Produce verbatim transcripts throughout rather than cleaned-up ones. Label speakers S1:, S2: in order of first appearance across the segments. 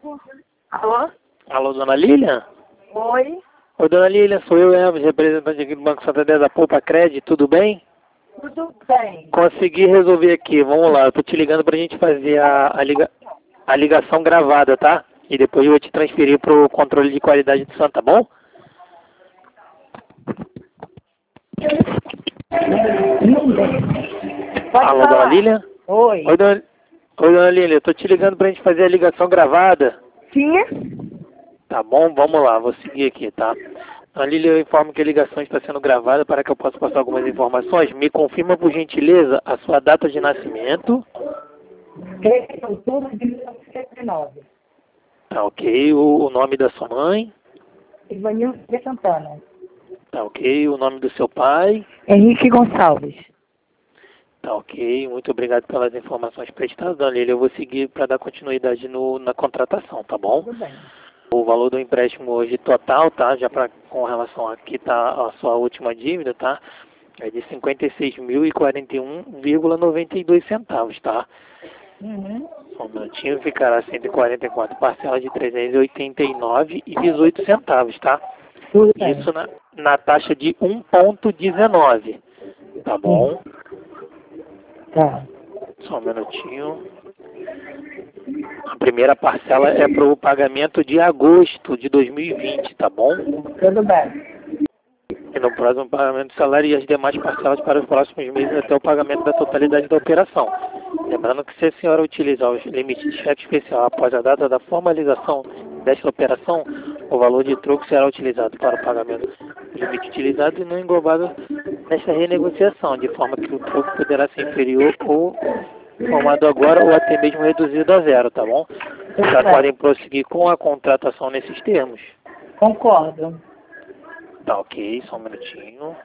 S1: Alô?
S2: Alô, dona Lilian?
S1: Oi?
S2: Oi, dona Lilian, sou eu, Elvis, representante aqui do Banco Santander da Poupa Crédito, tudo bem?
S1: Tudo bem.
S2: Consegui resolver aqui, vamos lá, eu tô te ligando pra gente fazer a, a, liga, a ligação gravada, tá? E depois eu vou te transferir pro controle de qualidade do Santo, tá bom?
S1: Pode
S2: Alô,
S1: falar.
S2: dona Lilian?
S1: Oi.
S2: Oi, dona, Oi, dona Lilian, eu tô te ligando pra gente fazer a ligação gravada.
S1: Sim?
S2: Tá bom, vamos lá, vou seguir aqui, tá? Dona Lilian, eu informo que a ligação está sendo gravada para que eu possa passar algumas informações. Me confirma, por gentileza, a sua data de nascimento.
S1: três de outubro de mil novecentos e setenta e nove.
S2: Tá ok, o, o nome da sua mãe.
S1: Ivanildo de Santana.
S2: Tá ok, o nome do seu pai.
S1: Henrique Gonçalves.
S2: Tá ok, muito obrigado pelas informações prestadas, dona Lilian. Eu vou seguir para dar continuidade no, na contratação, tá bom?
S1: Tudo bem.
S2: O valor do empréstimo hoje total, tá? Já pra, com relação aqui tá a sua última dívida, tá? É de cinquenta e seis mil e quarenta e um vírgula noventa e dois centavos, tá?
S1: Uhum.
S2: Só um minutinho, ficará cento e quarenta e quatro parcelas de trezentos e oitenta e nove e dezoito centavos, tá?
S1: Tudo bem.
S2: Isso na, na taxa de um vírgula dezenove, tá bom?
S1: Tá.
S2: Só um minutinho. A primeira parcela é para o pagamento de agosto de dois mil e vinte, tá bom?
S1: Tudo bem.
S2: E no próximo pagamento do salário e as demais parcelas para os próximos meses até o pagamento da totalidade da operação. Lembrando que se a senhora utilizar os limites de cheque especial após a data da formalização desta operação, o valor de troco será utilizado para o pagamento do limite utilizado e não englobado nesta renegociação, de forma que o troco poderá ser inferior ou formado agora ou até mesmo reduzido a zero, tá bom? Já podem prosseguir com a contratação nesses termos.
S1: Concordo.
S2: Tá ok, só um minutinho.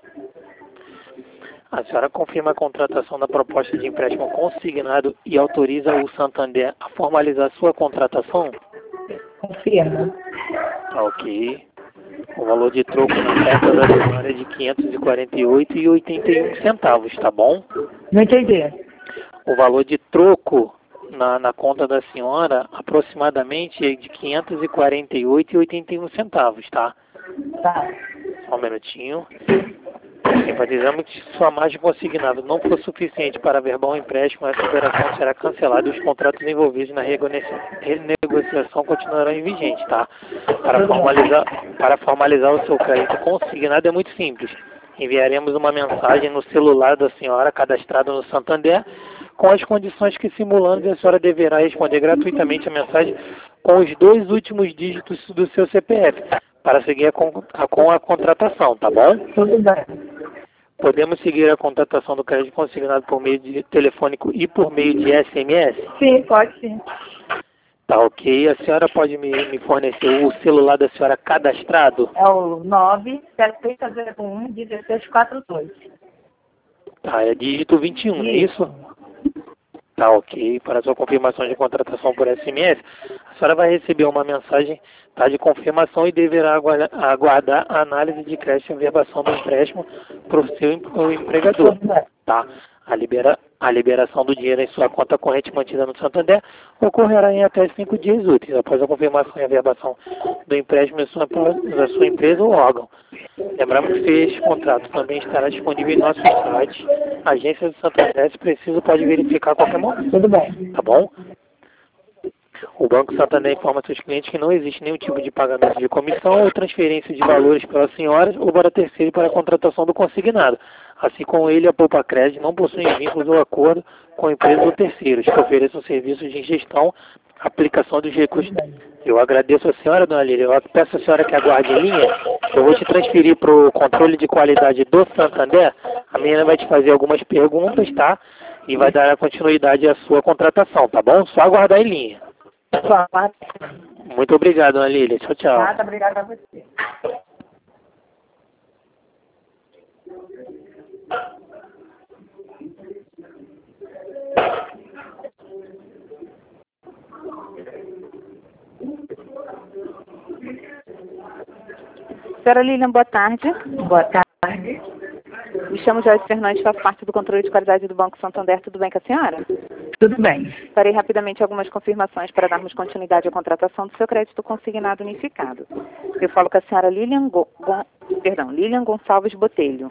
S2: A senhora confirma a contratação da proposta de empréstimo consignado e autoriza o Santander a formalizar sua contratação?
S1: Confirmo.
S2: Tá ok. O valor de troco na conta da senhora é de quinhentos e quarenta e oito reais e oitenta e um centavos, tá bom?
S1: Não entendi.
S2: O valor de troco na, na conta da senhora aproximadamente é de quinhentos e quarenta e oito reais e oitenta e um centavos, tá?
S1: Tá.
S2: Só um minutinho. Enfatizamos que se sua margem consignada não for suficiente para averbar um empréstimo, essa operação será cancelada e os contratos envolvidos na renegociação continuarão em vigente, tá? Para formalizar, para formalizar o seu crédito consignado é muito simples. Enviaremos uma mensagem no celular da senhora cadastrada no Santander com as condições que simulamos e a senhora deverá responder gratuitamente a mensagem com os dois últimos dígitos do seu C P F para seguir a, a, com a contratação, tá bom?
S1: Tudo bem.
S2: Podemos seguir a contratação do crédito consignado por meio de telefônico e por meio de S M S?
S1: Sim, pode sim.
S2: Tá ok. A senhora pode me, me fornecer o celular da senhora cadastrado?
S1: É o nove sete zero um um seis quatro dois.
S2: Tá, é dígito vinte e um, não é isso? Tá ok. Para sua confirmação de contratação por S M S, a senhora vai receber uma mensagem, tá, de confirmação e deverá aguardar, aguardar a análise de crédito e averbação do empréstimo para o seu empregador. Tá? A, libera, a liberação do dinheiro em sua conta corrente mantida no Santander ocorrerá em até cinco dias úteis após a confirmação e averbação do empréstimo em sua, da sua empresa ou órgão. Lembramos que este contrato também estará disponível em nosso site, Agência do Santander, se preciso pode verificar a qualquer momento.
S1: Tudo bem.
S2: Tá bom? O Banco Santander informa seus clientes que não existe nenhum tipo de pagamento de comissão ou transferência de valores para senhoras ou para terceiro para a contratação do consignado. Assim como ele, a Poupa Crédito não possui vínculos ou acordo com empresas ou terceiros que ofereçam serviços de gestão, aplicação dos recursos. Eu agradeço a senhora, dona Lília. Eu peço a senhora que aguarde em linha. Eu vou te transferir para o controle de qualidade do Santander. A menina vai te fazer algumas perguntas, tá? E vai dar a continuidade à sua contratação, tá bom? Só aguardar em linha. Muito obrigado, dona Lília. Tchau, tchau.
S1: Nada, obrigada a você.
S3: Senhora Lilian, boa tarde.
S1: Boa tarde.
S3: Me chamo Joyce Fernandes, faço parte do controle de qualidade do Banco Santander. Tudo bem com a senhora?
S1: Tudo bem.
S3: Farei rapidamente algumas confirmações para darmos continuidade à contratação do seu crédito consignado unificado. Eu falo com a senhora Lilian, Go Gon Perdão, Lilian Gonçalves Botelho.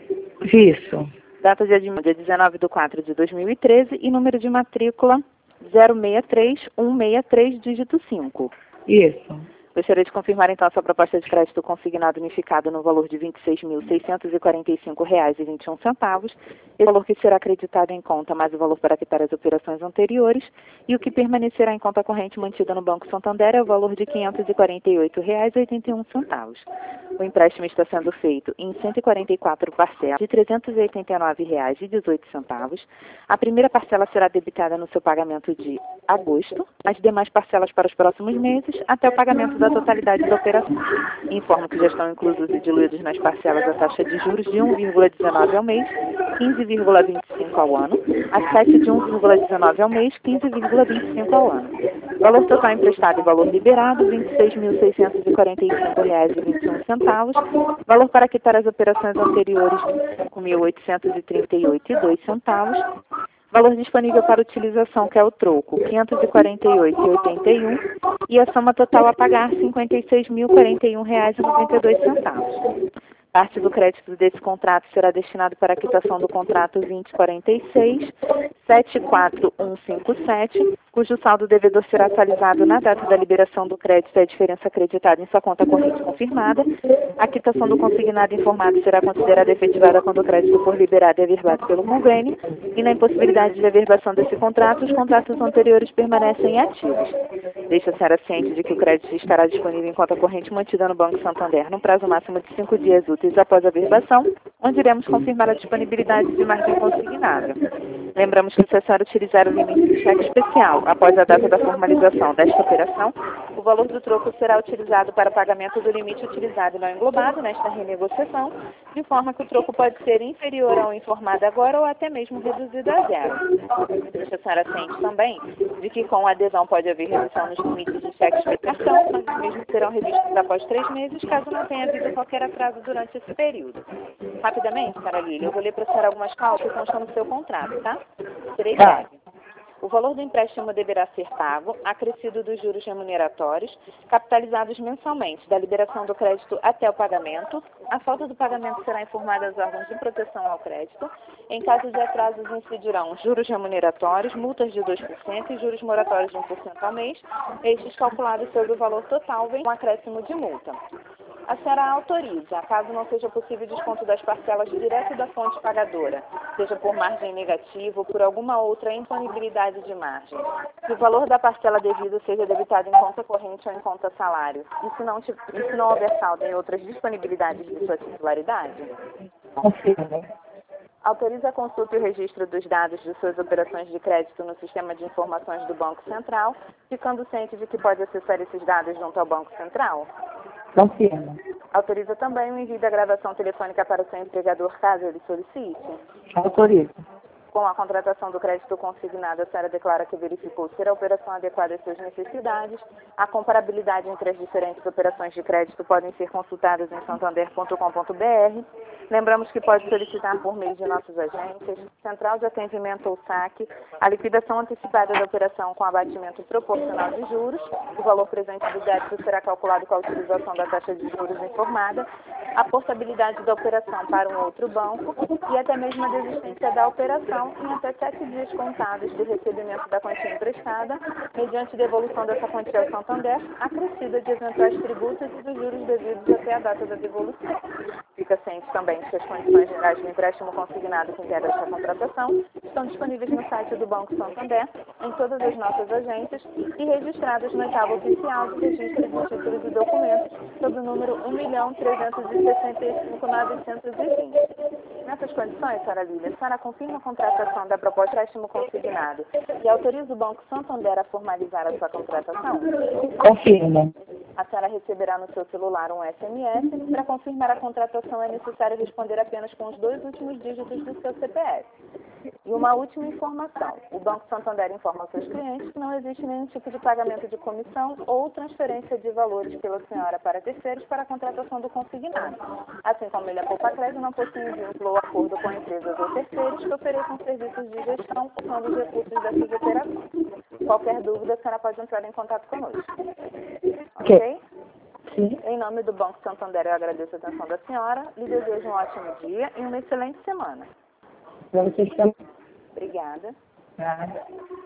S1: Isso.
S3: Data de admissão, dia dezenove de quatro de dois mil e treze e número de matrícula zero seis três um seis três, dígito cinco.
S1: Isso.
S3: Gostaria de confirmar, então, a sua proposta de crédito consignado unificado no valor de vinte e seis mil, seiscentos e quarenta e cinco reais e vinte e um centavos, esse valor que será acreditado em conta, mais o valor para quitar as operações anteriores, e o que permanecerá em conta corrente mantida no Banco Santander é o valor de quinhentos e quarenta e oito reais e oitenta e um centavos. O empréstimo está sendo feito em cento e quarenta e quatro parcelas de trezentos e oitenta e nove reais e dezoito centavos. A primeira parcela será debitada no seu pagamento de agosto, as demais parcelas para os próximos meses, até o pagamento da totalidade da operação. Informo que já estão inclusos e diluídos nas parcelas a taxa de juros de um vírgula dezenove ao mês, quinze vírgula vinte e cinco ao ano, a sete de um vírgula dezenove ao mês, quinze vírgula vinte e cinco ao ano. Valor total emprestado e valor liberado, vinte e seis mil, seiscentos e quarenta e cinco reais e vinte e um centavos. Valor para quitar as operações anteriores, vinte e cinco mil, oitocentos e trinta e oito reais e dois centavos. Valor disponível para utilização, que é o troco, quinhentos e quarenta e oito reais e oitenta e um centavos. E a soma total a pagar, cinquenta e seis mil, quarenta e um reais e noventa e dois centavos. Parte do crédito desse contrato será destinado para a quitação do contrato vinte quarenta e seis, sete quatro um cinco sete, cujo saldo devedor será atualizado na data da liberação do crédito e a diferença acreditada em sua conta corrente confirmada. A quitação do consignado informado será considerada efetivada quando o crédito for liberado e averbado pelo convênio, e na impossibilidade de averbação desse contrato, os contratos anteriores permanecem ativos. Deixa a senhora ciente de que o crédito estará disponível em conta corrente mantida no Banco Santander no prazo máximo de cinco dias úteis após a averbação, onde iremos confirmar a disponibilidade de margem consignada. Lembramos que, se a senhora utilizar o limite de cheque especial após a data da formalização desta operação, o valor do troco será utilizado para pagamento do limite utilizado e não englobado nesta renegociação, de forma que o troco pode ser inferior ao informado agora ou até mesmo reduzido a zero. Deixa a senhora ciente também de que, com a adesão, pode haver redução nos limites de cheque especial, mas os mesmos serão revistos após três meses, caso não tenha havido qualquer atraso durante esse período. Rapidamente, senhora Lília, eu vou ler para a senhora algumas cláusulas que constam no seu contrato, tá? Serei breve. O valor do empréstimo deverá ser pago, acrescido dos juros remuneratórios, capitalizados mensalmente, da liberação do crédito até o pagamento. A falta do pagamento será informada aos órgãos de proteção ao crédito. Em caso de atrasos, incidirão juros remuneratórios, multas de dois por cento e juros moratórios de um por cento ao mês, estes calculados sobre o valor total, vem com acréscimo de multa. A senhora autoriza, caso não seja possível desconto das parcelas direto da fonte pagadora, seja por margem negativa ou por alguma outra indisponibilidade de margem, que o valor da parcela devida seja debitado em conta corrente ou em conta salário, e se não, e se não houver saldo em outras disponibilidades de sua titularidade?
S1: Confirmo.
S3: Autoriza a consulta e o registro dos dados de suas operações de crédito no sistema de informações do Banco Central, ficando ciente de que pode acessar esses dados junto ao Banco Central?
S1: Confirmo.
S3: Autoriza também o envio da gravação telefônica para o seu empregador, caso ele solicite?
S1: Autorizo.
S3: Com a contratação do crédito consignado, a senhora declara que verificou ser a operação adequada às suas necessidades. A comparabilidade entre as diferentes operações de crédito podem ser consultadas em santander ponto com ponto br. Lembramos que pode solicitar por meio de nossas agências, Central de Atendimento ou saque, a liquidação antecipada da operação com abatimento proporcional de juros. O valor presente do débito será calculado com a utilização da taxa de juros informada, a portabilidade da operação para um outro banco e até mesmo a desistência da operação em até sete dias contados do recebimento da quantia emprestada, mediante devolução dessa quantia ao Santander, acrescida de eventuais tributos e dos juros devidos até a data da devolução. Fica ciente também que as condições gerais do empréstimo consignado que integra esta contratação estão disponíveis no site do Banco Santander, em todas as nossas agências e registradas na tábua oficial de registro de títulos e documentos, sob o número um milhão trezentos e sessenta e cinco mil novecentos e vinte. Nessas condições, senhora Lília, a senhora confirma a contratação da proposta de empréstimo consignado e autoriza o Banco Santander a formalizar a sua contratação?
S1: Confirmo.
S3: A senhora receberá no seu celular um S M S. Para confirmar a contratação é necessário responder apenas com os dois últimos dígitos do seu C P F. E uma última informação. O Banco Santander informa aos seus clientes que não existe nenhum tipo de pagamento de comissão ou transferência de valores pela senhora para terceiros para a contratação do consignado. Assim como ele, a Poupa-Crédito, não possui vínculo ou acordo com empresas ou terceiros que ofereçam serviços de gestão usando os recursos dessas operações. Qualquer dúvida, a senhora pode entrar em contato conosco. Ok?
S1: Ok. Sim.
S3: Em nome do Banco Santander, eu agradeço a atenção da senhora, lhe desejo um ótimo dia e uma excelente semana.
S1: Para vocês também.
S3: Obrigada.
S1: Nada.